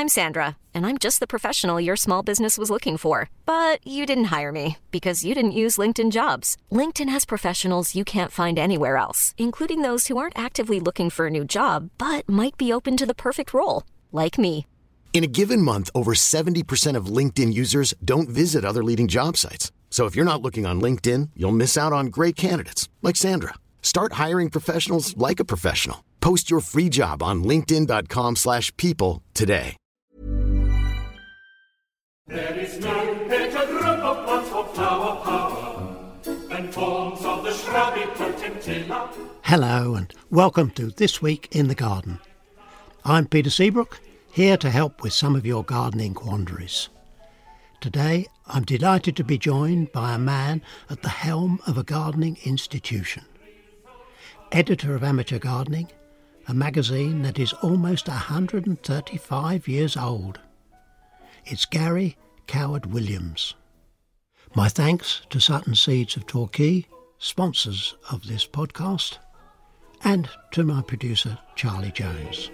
I'm Sandra, and I'm just the professional your small business was looking for. But you didn't hire me because you didn't use LinkedIn Jobs. LinkedIn has professionals you can't find anywhere else, including those who aren't actively looking for a new job, but might be open to the perfect role, like me. In a given month, over 70% of LinkedIn users don't visit other leading job sites. So if you're not looking on LinkedIn, you'll miss out on great candidates like Sandra. Start hiring professionals like a professional. Post your free job on linkedin.com/people today. There is no better group of plants for flower power than forms of the shrubby potentilla. Hello and welcome to This Week in the Garden. I'm Peter Seabrook, here to help with some of your gardening quandaries. Today I'm delighted to be joined by a man at the helm of a gardening institution. Editor of Amateur Gardening, a magazine that is almost 135 years old. It's Gary Coward-Williams. My thanks to Sutton Seeds of Torquay, sponsors of this podcast, and to my producer, Charlie Jones.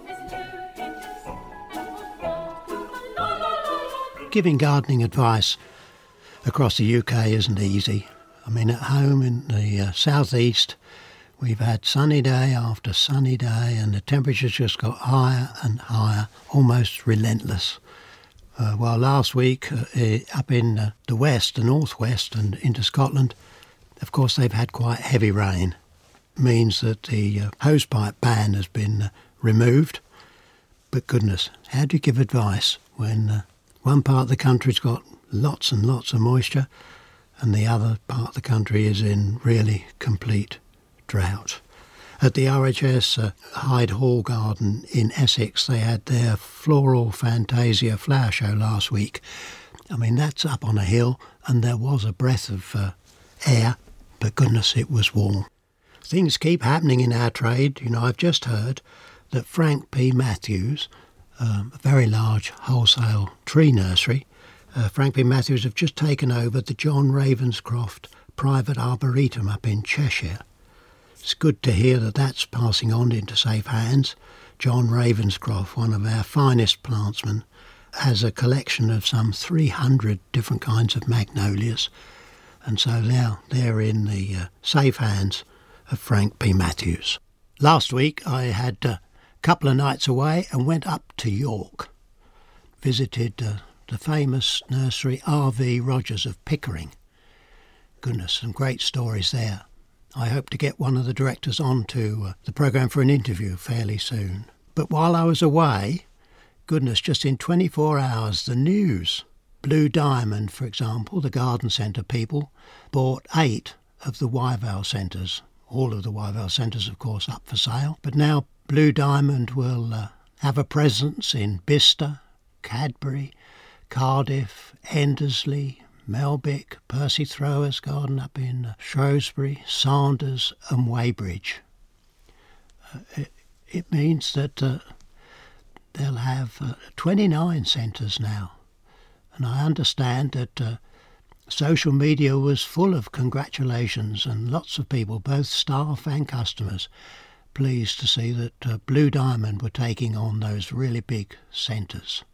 Giving gardening advice across the UK isn't easy. I mean, at home in the southeast, we've had sunny day after sunny day, and the temperatures just got higher and higher, almost relentless. While last week up in the west, the northwest and into Scotland, of course they've had quite heavy rain. Means that the hosepipe ban has been removed. But goodness, how do you give advice when one part of the country's got lots and lots of moisture and the other part of the country is in really complete drought? At the RHS Hyde Hall Garden in Essex, they had their Floral Fantasia flower show last week. I mean, that's up on a hill, and there was a breath of air, but goodness, it was warm. Things keep happening in our trade. You know, I've just heard that Frank P. Matthews, a very large wholesale tree nursery, Frank P. Matthews have just taken over the John Ravenscroft Private Arboretum up in Cheshire. It's good to hear that that's passing on into safe hands. John Ravenscroft, one of our finest plantsmen, has a collection of some 300 different kinds of magnolias. And so now they're in the safe hands of Frank P. Matthews. Last week I had a couple of nights away and went up to York. Visited the famous nursery R.V. Rogers of Pickering. Goodness, some great stories there. I hope to get one of the directors onto the programme for an interview fairly soon. But while I was away, goodness, just in 24 hours, the news. Blue Diamond, for example, the garden centre people, bought 8 of the Wyvale centres. All of the Wyvale centres, of course, up for sale. But now Blue Diamond will have a presence in Bicester, Cadbury, Cardiff, Endersley, Melbick, Percy Thrower's garden up in Shrewsbury, Sanders and Weybridge. It means that they'll have 29 centres now. And I understand that social media was full of congratulations and lots of people, both staff and customers, pleased to see that Blue Diamond were taking on those really big centres.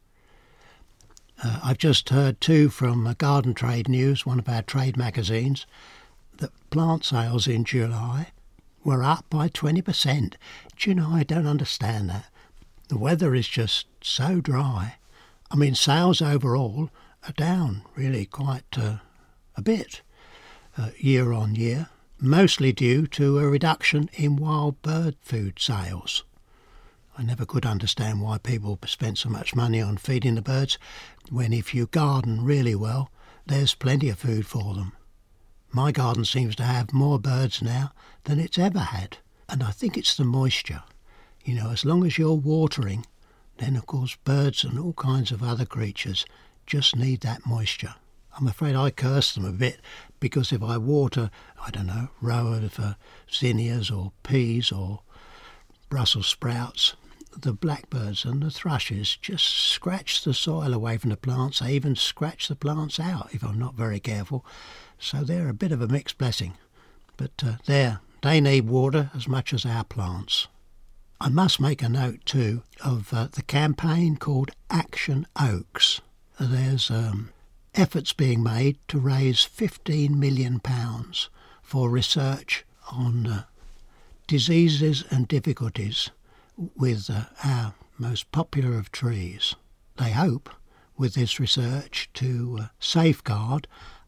I've just heard too from Garden Trade News, one of our trade magazines, that plant sales in July were up by 20%. Do you know, I don't understand that. The weather is just so dry. I mean, sales overall are down really quite a bit year on year, mostly due to a reduction in wild bird food sales. I never could understand why people spent so much money on feeding the birds when if you garden really well, there's plenty of food for them. My garden seems to have more birds now than it's ever had, and I think it's the moisture. You know, as long as you're watering, then of course birds and all kinds of other creatures just need that moisture. I'm afraid I curse them a bit because if I water, I don't know, row of zinnias or peas or Brussels sprouts, the blackbirds and the thrushes just scratch the soil away from the plants. They even scratch the plants out if I'm not very careful. So they're a bit of a mixed blessing. But they need water as much as our plants. I must make a note too of the campaign called Action Oaks. There's efforts being made to raise £15 million for research on diseases and difficulties with our most popular of trees. They hope with this research to safeguard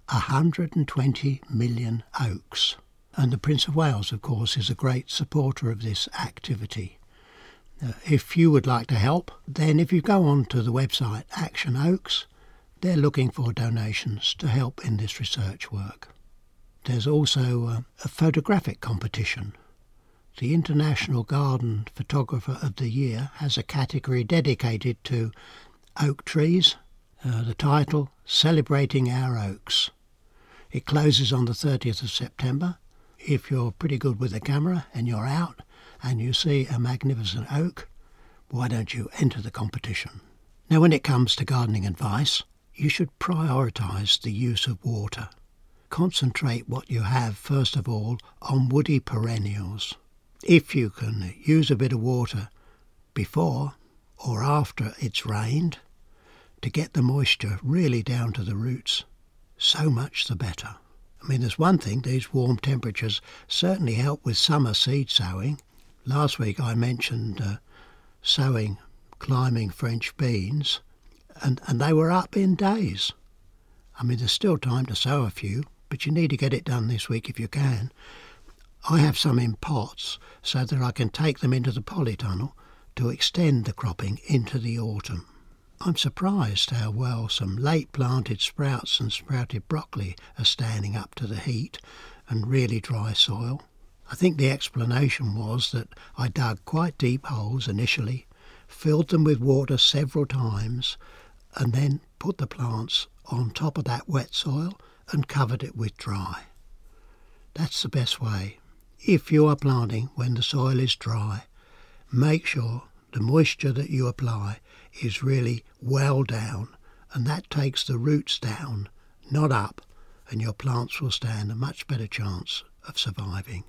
120 million oaks. And the Prince of Wales, of course, is a great supporter of this activity. If you would like to help, then if you go on to the website Action Oaks, they're looking for donations to help in this research work. There's also a photographic competition. The International Garden Photographer of the Year has a category dedicated to oak trees. The title, Celebrating Our Oaks. It closes on the 30th of September. If you're pretty good with the camera and you're out and you see a magnificent oak, why don't you enter the competition? Now, when it comes to gardening advice, you should prioritise the use of water. Concentrate what you have, first of all, on woody perennials. If you can use a bit of water before or after it's rained to get the moisture really down to the roots, so much the better. I mean, there's one thing, these warm temperatures certainly help with summer seed sowing. Last week I mentioned sowing climbing French beans, and they were up in days. I mean, there's still time to sow a few, but you need to get it done this week if you can. I have some in pots so that I can take them into the polytunnel to extend the cropping into the autumn. I'm surprised how well some late planted sprouts and sprouted broccoli are standing up to the heat and really dry soil. I think the explanation was that I dug quite deep holes initially, filled them with water several times, and then put the plants on top of that wet soil and covered it with dry. That's the best way. If you are planting when the soil is dry, make sure the moisture that you apply is really well down, and that takes the roots down, not up, and your plants will stand a much better chance of surviving.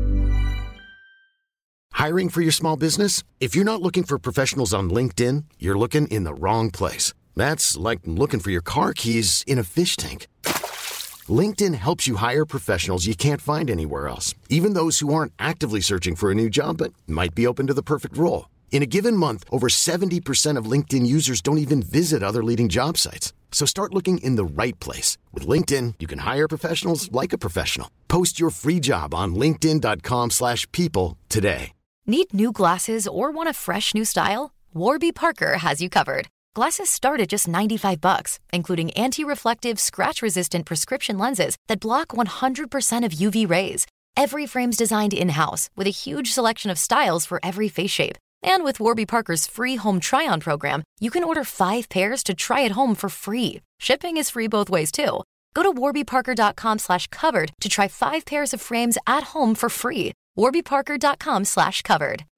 Hiring for your small business? If you're not looking for professionals on LinkedIn, you're looking in the wrong place. That's like looking for your car keys in a fish tank. LinkedIn helps you hire professionals you can't find anywhere else, even those who aren't actively searching for a new job but might be open to the perfect role. In a given month, over 70% of LinkedIn users don't even visit other leading job sites. So start looking in the right place. With LinkedIn, you can hire professionals like a professional. Post your free job on linkedin.com/people today. Need new glasses or want a fresh new style? Warby Parker has you covered. Glasses start at just $95, including anti-reflective, scratch-resistant prescription lenses that block 100% of UV rays. Every frame's designed in-house with a huge selection of styles for every face shape. And with Warby Parker's free home try-on program, you can order 5 pairs to try at home for free. Shipping is free both ways, too. Go to warbyparker.com/covered to try 5 pairs of frames at home for free. warbyparker.com/covered.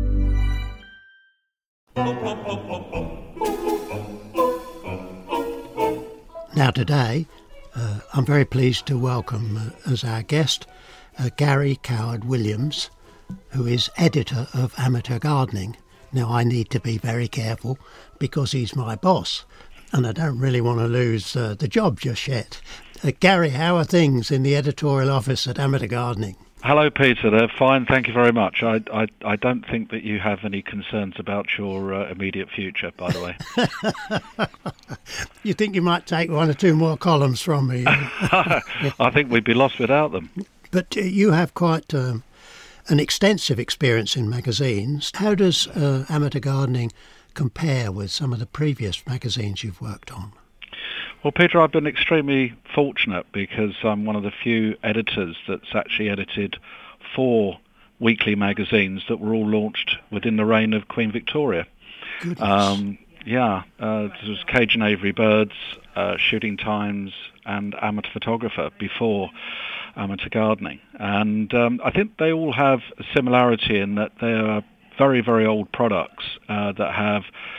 Now today, I'm very pleased to welcome as our guest Gary Coward-Williams, who is editor of Amateur Gardening. Now I need to be very careful because he's my boss and I don't really want to lose the job just yet. Gary, how are things in the editorial office at Amateur Gardening? Hello, Peter. They're fine, thank you very much. I don't think that you have any concerns about your immediate future, by the way. You think you might take 1 or 2 more columns from me? I think we'd be lost without them. But you have quite an extensive experience in magazines. How does Amateur Gardening compare with some of the previous magazines you've worked on? Well, Peter, I've been extremely fortunate because I'm one of the few editors that's actually edited 4 weekly magazines that were all launched within the reign of Queen Victoria. Goodness. This was Cage and Aviary Birds, Shooting Times, and Amateur Photographer before Amateur Gardening. And I think they all have a similarity in that they are very, very old products that have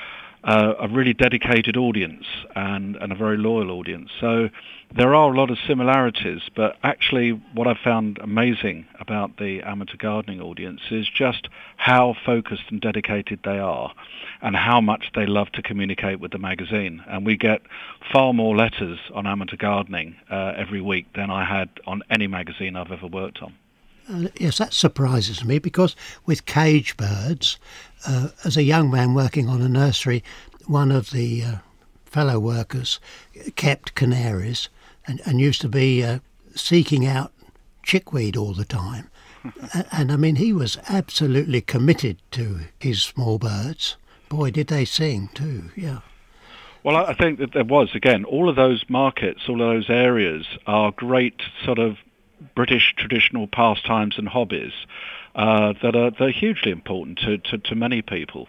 a really dedicated audience and a very loyal audience. So there are a lot of similarities, but actually what I've found amazing about the amateur gardening audience is just how focused and dedicated they are and how much they love to communicate with the magazine. And we get far more letters on amateur gardening every week than I had on any magazine I've ever worked on. Yes, that surprises me, because with cage birds, as a young man working on a nursery, one of the fellow workers kept canaries and used to be seeking out chickweed all the time. And I mean, he was absolutely committed to his small birds. Boy, did they sing too, yeah. Well, I think that there was, again, all of those markets, all of those areas are great sort of British traditional pastimes and hobbies they're hugely important to many people.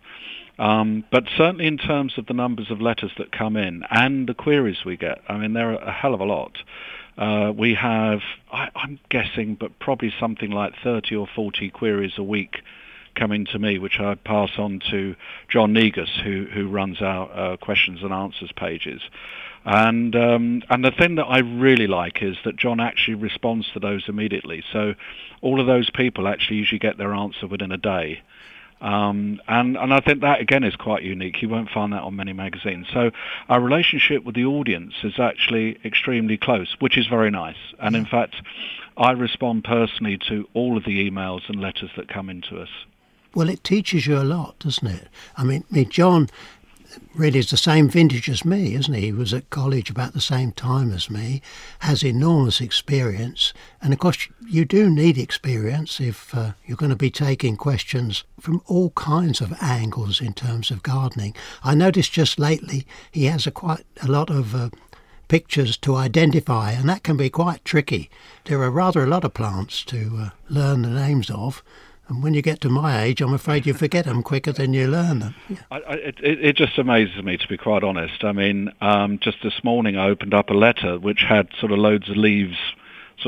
But certainly in terms of the numbers of letters that come in and the queries we get, I mean, there are a hell of a lot. We have, I'm guessing, but probably something like 30 or 40 queries a week coming to me, which I pass on to John Negus, who runs our questions and answers pages. And the thing that I really like is that John actually responds to those immediately. So all of those people actually usually get their answer within a day. And I think that, again, is quite unique. You won't find that on many magazines. So our relationship with the audience is actually extremely close, which is very nice. And in fact, I respond personally to all of the emails and letters that come into us. Well, it teaches you a lot, doesn't it? I mean, John really is the same vintage as me, isn't he? He was at college about the same time as me, has enormous experience. And of course, you do need experience if you're going to be taking questions from all kinds of angles in terms of gardening. I noticed just lately he has quite a lot of pictures to identify, and that can be quite tricky. There are rather a lot of plants to learn the names of. And when you get to my age, I'm afraid you forget them quicker than you learn them. Yeah. It just amazes me, to be quite honest. I mean, just this morning I opened up a letter which had sort of loads of leaves, sort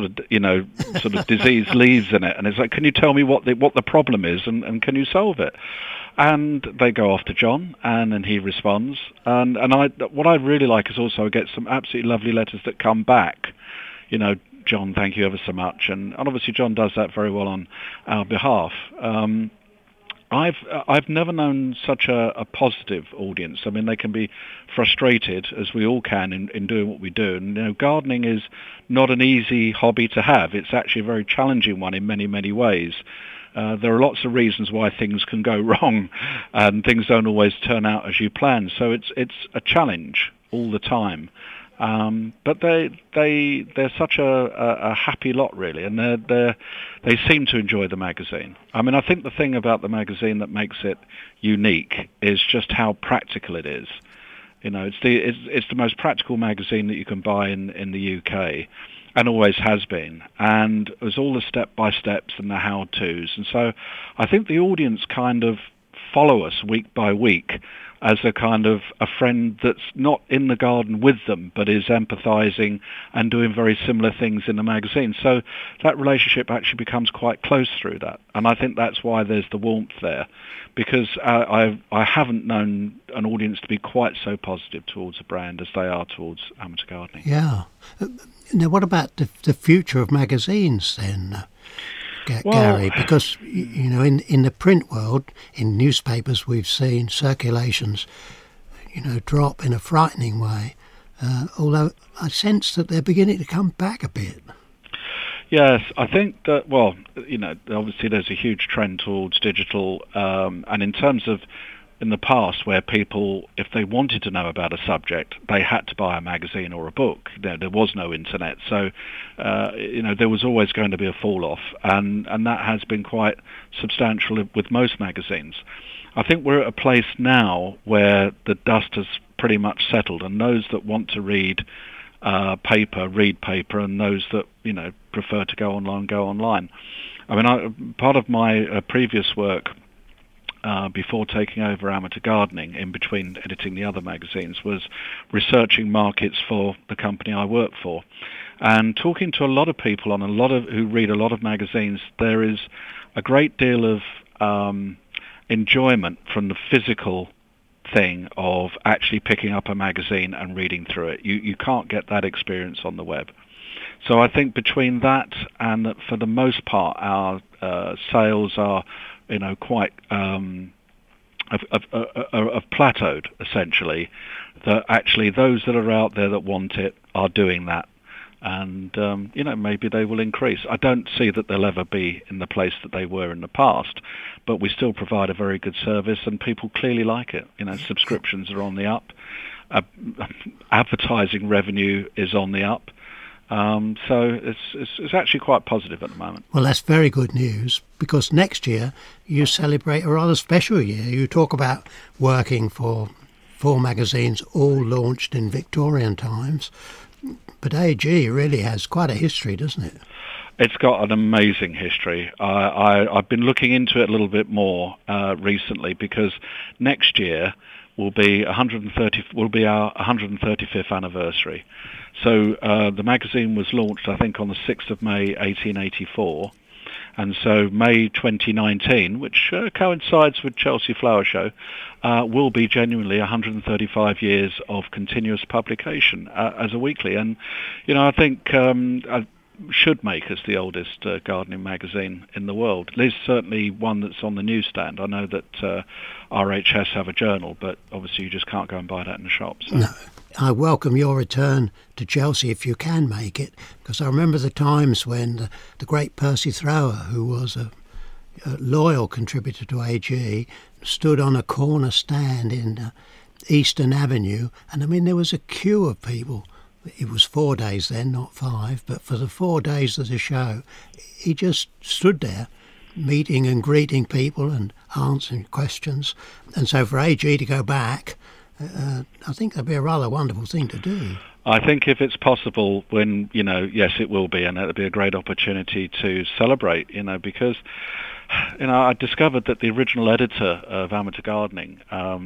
of diseased leaves in it. And it's like, can you tell me what the problem is and can you solve it? And they go off to John, and then he responds. And what I really like is also I get some absolutely lovely letters that come back, John, thank you ever so much. And obviously John does that very well on our behalf. I've never known such a positive audience. I mean, they can be frustrated, as we all can, in doing what we do. And gardening is not an easy hobby to have. It's actually a very challenging one in many, many ways. There are lots of reasons why things can go wrong, and things don't always turn out as you plan. So it's a challenge all the time. But they're such a happy lot, really, and they seem to enjoy the magazine. I mean, I think the thing about the magazine that makes it unique is just how practical it is. It's the most practical magazine that you can buy in the UK, and always has been. And there's all the step-by-steps and the how-tos, and so I think the audience kind of follow us week by week as a kind of a friend that's not in the garden with them, but is empathising and doing very similar things in the magazine. So that relationship actually becomes quite close through that. And I think that's why there's the warmth there, because I haven't known an audience to be quite so positive towards a brand as they are towards amateur gardening. Yeah. Now, what about the future of magazines then? Gary, because in the print world, in newspapers, we've seen circulations drop in a frightening way, although I sense that they're beginning to come back a bit. Yes, I think that, obviously there's a huge trend towards digital, and in terms of in the past, where people, if they wanted to know about a subject, they had to buy a magazine or a book. There was no internet, so there was always going to be a fall-off, and that has been quite substantial with most magazines. I think we're at a place now where the dust has pretty much settled, and those that want to read paper, read paper, and those that prefer to go online. I mean, part of my previous work, before taking over Amateur Gardening, in between editing the other magazines, was researching markets for the company I work for. And talking to a lot of people who read a lot of magazines, there is a great deal of enjoyment from the physical thing of actually picking up a magazine and reading through it. You can't get that experience on the web. So I think between that and that, for the most part, our sales are, quite have plateaued, essentially. That actually those that are out there that want it are doing that. And, maybe they will increase. I don't see that they'll ever be in the place that they were in the past, but we still provide a very good service and people clearly like it. Subscriptions are on the up. Advertising revenue is on the up. So it's actually quite positive at the moment. Well, that's very good news, because next year you celebrate a rather special year. You talk about working for 4 magazines all launched in Victorian times. But AG really has quite a history, doesn't it? It's got an amazing history. I've been looking into it a little bit more recently, because next year will be our 135th anniversary. So the magazine was launched, I think, on the 6th of May 1884. And so May 2019, which coincides with Chelsea Flower Show, will be genuinely 135 years of continuous publication as a weekly. And, I think should make us the oldest gardening magazine in the world. There's certainly one that's on the newsstand. I know that RHS have a journal, but obviously you just can't go and buy that in the shops. So. No. I welcome your return to Chelsea if you can make it, because I remember the times when the great Percy Thrower, who was a loyal contributor to AG, stood on a corner stand in Eastern Avenue, and there was a queue of people. It was 4 days then, not 5, but for the 4 days of the show, he just stood there meeting and greeting people and answering questions. And so for AG to go back, I think that'd be a rather wonderful thing to do. I think if it's possible, when, yes, it will be, and it'll be a great opportunity to celebrate, because, I discovered that the original editor of Amateur Gardening,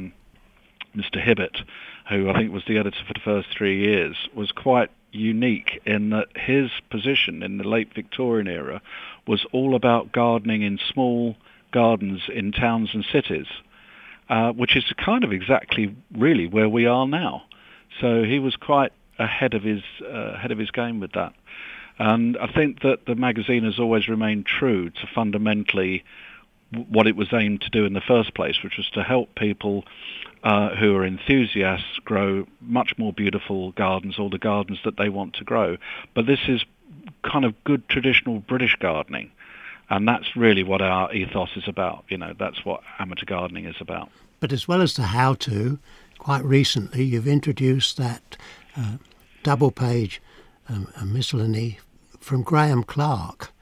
Mr. Hibbett, who I think was the editor for the first 3 years, was quite unique in that his position in the late Victorian era was all about gardening in small gardens in towns and cities. Which is kind of exactly really where we are now. So he was quite ahead of his game with that. And I think that the magazine has always remained true to fundamentally what it was aimed to do in the first place, which was to help people who are enthusiasts grow much more beautiful gardens, or the gardens that they want to grow. But this is kind of good traditional British gardening. And that's really what our ethos is about. That's what amateur gardening is about. But as well as the how-to, quite recently you've introduced that double-page miscellany from Graham Clark.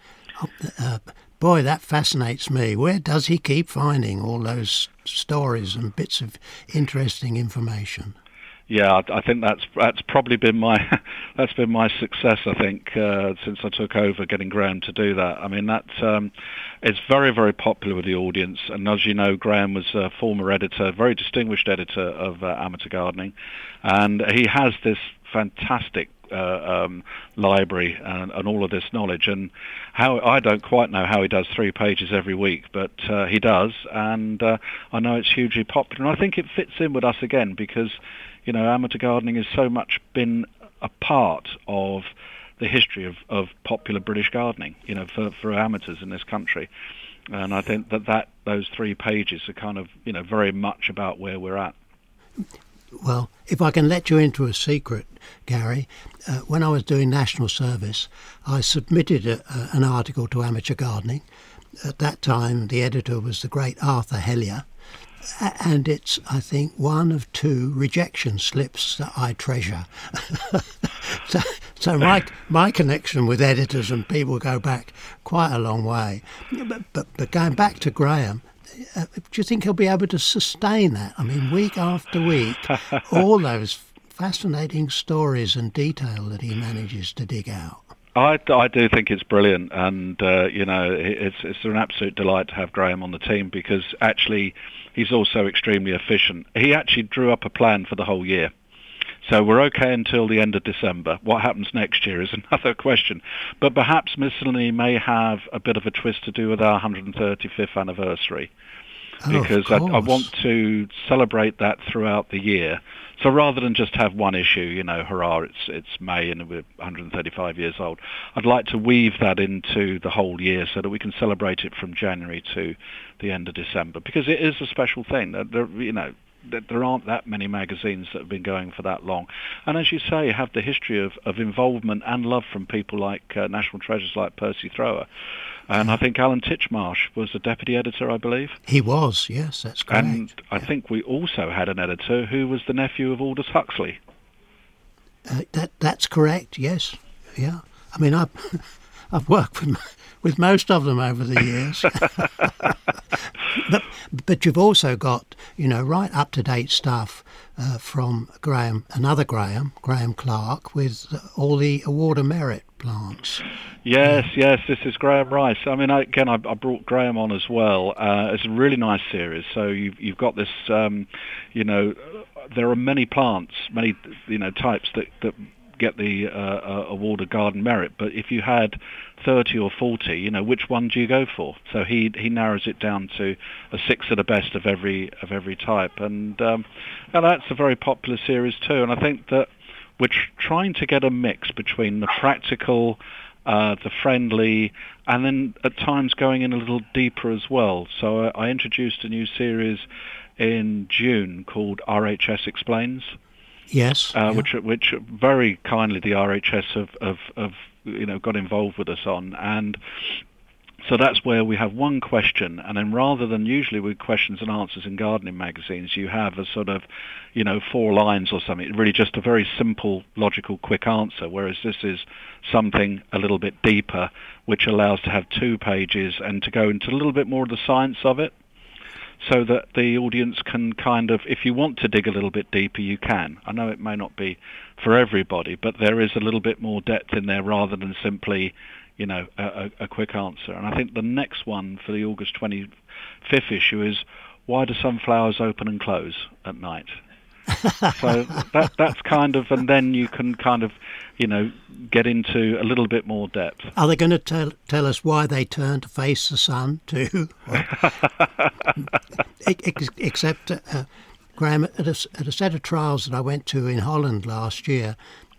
Boy, that fascinates me. Where does he keep finding all those stories and bits of interesting information? Yeah, I think that's probably been my success. I think since I took over, getting Graham to do that. It's very, very popular with the audience. And as you know, Graham was a former editor, very distinguished editor of Amateur Gardening, and he has this fantastic library and all of this knowledge. And how I don't quite know how he does 3 pages every week, but he does, and I know it's hugely popular. And I think it fits in with us again because, amateur gardening has so much been a part of the history of popular British gardening, for amateurs in this country. And I think that those 3 pages are kind of, very much about where we're at. Well, if I can let you into a secret, Gary, when I was doing national service, I submitted an article to Amateur Gardening. At that time, the editor was the great Arthur Hellier. And it's, I think, one of 2 rejection slips that I treasure. so my connection with editors and people go back quite a long way. But going back to Graham, do you think he'll be able to sustain that? Week after week, all those fascinating stories and detail that he manages to dig out. I do think it's brilliant, and it's an absolute delight to have Graham on the team, because actually he's also extremely efficient. He actually drew up a plan for the whole year. So we're okay until the end of December. What happens next year is another question. But perhaps Miscellany may have a bit of a twist to do with our 135th anniversary. because I want to celebrate that throughout the year. So rather than just have one issue, hurrah, it's May and we're 135 years old, I'd like to weave that into the whole year so that we can celebrate it from January to the end of December, because it is a special thing. There aren't that many magazines that have been going for that long. And as you say, have the history of involvement and love from people like national treasures like Percy Thrower. And I think Alan Titchmarsh was the deputy editor, I believe. He was, yes, that's correct. And I think we also had an editor who was the nephew of Aldous Huxley. That's correct, yes. Yeah. I mean, I've worked with most of them over the years. But you've also got, right up-to-date stuff from another Graham Clark, with all the Award of Merit plants. Yes, this is Graham Rice. I mean, I brought Graham on as well. It's a really nice series. So you've got this, there are many plants, many, types that get the award of Garden Merit. But if you had 30 or 40, which one do you go for? So he narrows it down to a 6 of the best of every type, and that's a very popular series too. And I think that we're trying to get a mix between the practical, the friendly, and then at times going in a little deeper as well. So I introduced a new series in June called RHS Explains. Yes, which very kindly the RHS have got involved with us on, and so that's where we have one question, and then rather than usually with questions and answers in gardening magazines, you have a sort of 4 lines or something, really just a very simple, logical, quick answer, whereas this is something a little bit deeper, which allows to have 2 pages and to go into a little bit more of the science of it, so that the audience can kind of, if you want to dig a little bit deeper, you can. I know it may not be for everybody, but there is a little bit more depth in there rather than simply, a quick answer. And I think the next one for the August 25th issue is, why do sunflowers open and close at night? So that's kind of, and then you can kind of, get into a little bit more depth. Are they going to tell us why they turn to face the sun too? Except, Graham, at a set of trials that I went to in Holland last year,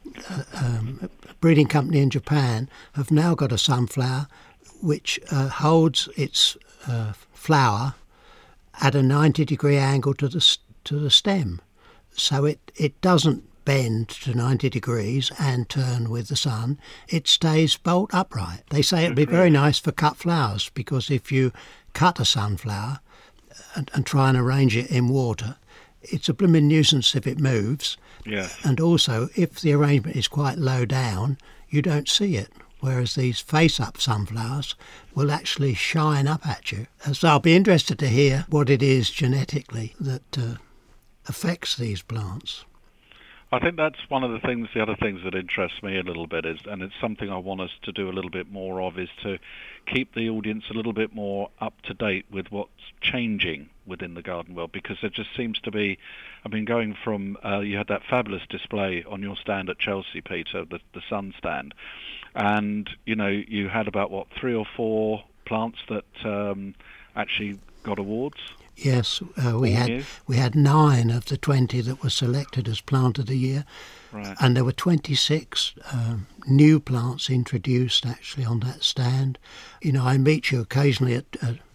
a breeding company in Japan have now got a sunflower which holds its flower at a 90-degree angle to the stem. So it doesn't bend to 90 degrees and turn with the sun. It stays bolt upright. They say it'd be very nice for cut flowers, because if you cut a sunflower and try and arrange it in water, it's a blooming nuisance if it moves. Yeah. And also, if the arrangement is quite low down, you don't see it. Whereas these face-up sunflowers will actually shine up at you. So I'll be interested to hear what it is genetically that affects these plants. I think that's one of the other things that interests me a little bit is, and it's something I want us to do a little bit more of, is to keep the audience a little bit more up to date with what's changing within the garden world, because there just seems to be, going from, you had that fabulous display on your stand at Chelsea, Peter, the sun stand, and, you had about, 3 or 4 plants that actually got awards? Yes, we had 9 of the 20 that were selected as Plant of the Year, right. And there were 26 new plants introduced actually on that stand. I meet you occasionally at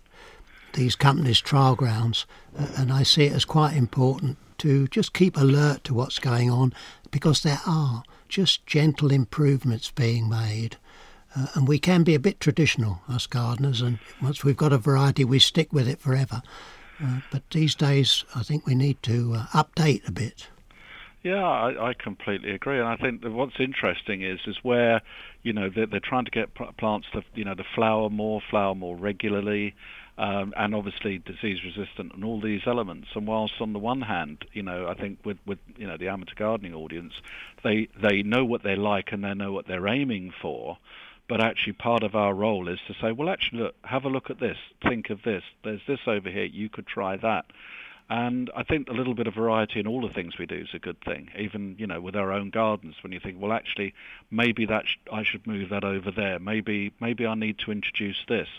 these companies' trial grounds, and I see it as quite important to just keep alert to what's going on, because there are just gentle improvements being made. And we can be a bit traditional, us gardeners, and once we've got a variety, we stick with it forever. But these days, I think we need to update a bit. Yeah, I completely agree. And I think that what's interesting is where, they're trying to get plants to, flower more regularly, and obviously disease resistant and all these elements. And whilst on the one hand, I think with the amateur gardening audience, they know what they like and they know what they're aiming for. But actually part of our role is to say, well, actually, look, have a look at this, think of this, there's this over here, you could try that. And I think a little bit of variety in all the things we do is a good thing, even, with our own gardens, when you think, well, actually, maybe I should move that over there, maybe I need to introduce this.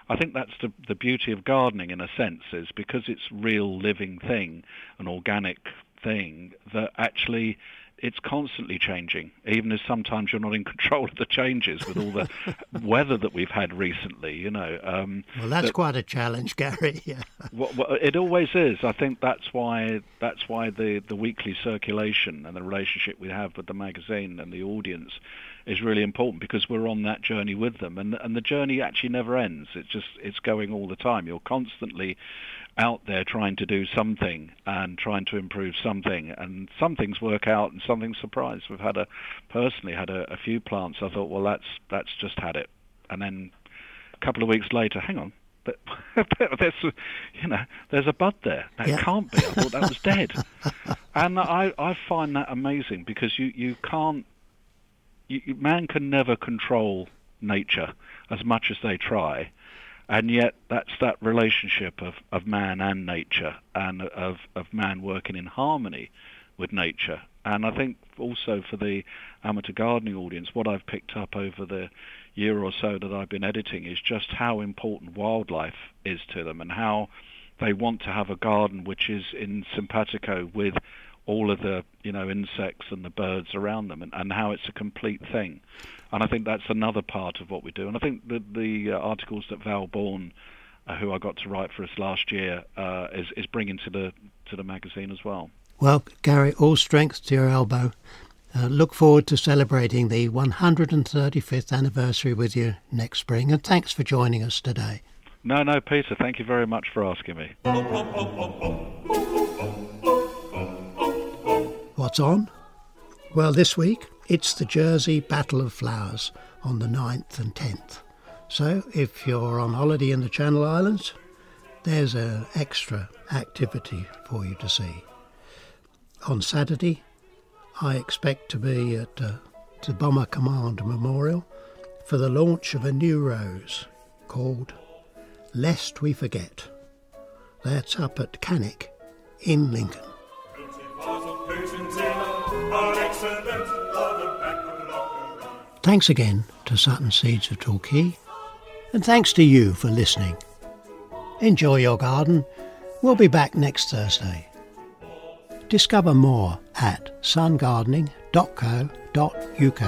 I think that's the beauty of gardening in a sense, is because it's real living thing, an organic thing, that actually it's constantly changing, even as sometimes you're not in control of the changes with all the weather that we've had recently, Well, that's quite a challenge, Gary. Yeah. Well, it always is. I think that's why the weekly circulation and the relationship we have with the magazine and the audience is really important, because we're on that journey with them, and the journey actually never ends. It's going all the time. You're constantly out there trying to do something and trying to improve something, and some things work out and some things surprise. We've personally had a few plants I thought, well, that's just had it, and then a couple of weeks later, hang on, but there's a bud there. That can't be. I thought that was dead. And I find that amazing, because you can't. Man can never control nature as much as they try, and yet that's that relationship of man and nature, and of man working in harmony with nature. And I think also for the amateur gardening audience, what I've picked up over the year or so that I've been editing is just how important wildlife is to them, and how they want to have a garden which is in simpatico with all of the insects and the birds around them, and how it's a complete thing. And I think that's another part of what we do. And I think the articles that Val Bourne, who I got to write for us last year, is bringing to the magazine as well. Well, Gary, all strength to your elbow. Look forward to celebrating the 135th anniversary with you next spring, and thanks for joining us today. No, Peter, thank you very much for asking me. What's on? Well, this week it's the Jersey Battle of Flowers on the 9th and 10th. So if you're on holiday in the Channel Islands, there's an extra activity for you to see. On Saturday, I expect to be at the Bomber Command Memorial for the launch of a new rose called Lest We Forget. That's up at Cannock in Lincoln. Thanks again to Sutton Seeds of Torquay, and thanks to you for listening. Enjoy your garden. We'll be back next Thursday. Discover more at sungardening.co.uk.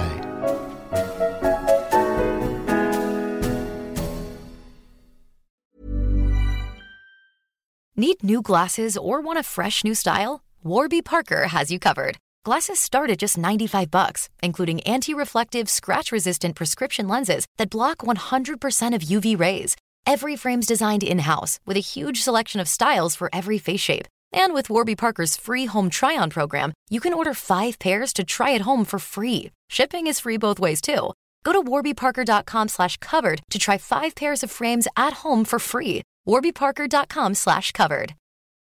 Need new glasses or want a fresh new style? Warby Parker has you covered. Glasses start at just $95, including anti-reflective, scratch-resistant prescription lenses that block 100% of UV rays. Every frame's designed in-house with a huge selection of styles for every face shape. And with Warby Parker's free home try-on program, you can order 5 pairs to try at home for free. Shipping is free both ways, too. Go to warbyparker.com/covered to try 5 pairs of frames at home for free. warbyparker.com/covered.